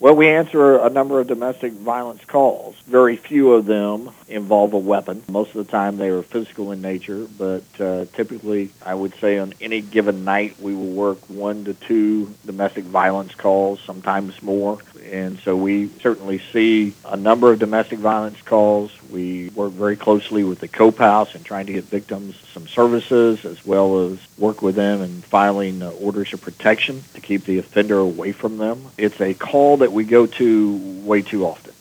Well, we answer a number of domestic violence calls. Very few of them involve a weapon. Most of the time they are physical in nature, but typically I would say on any given night we will work 1 to 2 domestic violence calls, sometimes more. And so we certainly see a number of domestic violence calls. We work very closely with the COPE House in trying to get victims some services, as well as work with them in filing orders of protection to keep the offender away from them. It's a call that we go to way too often.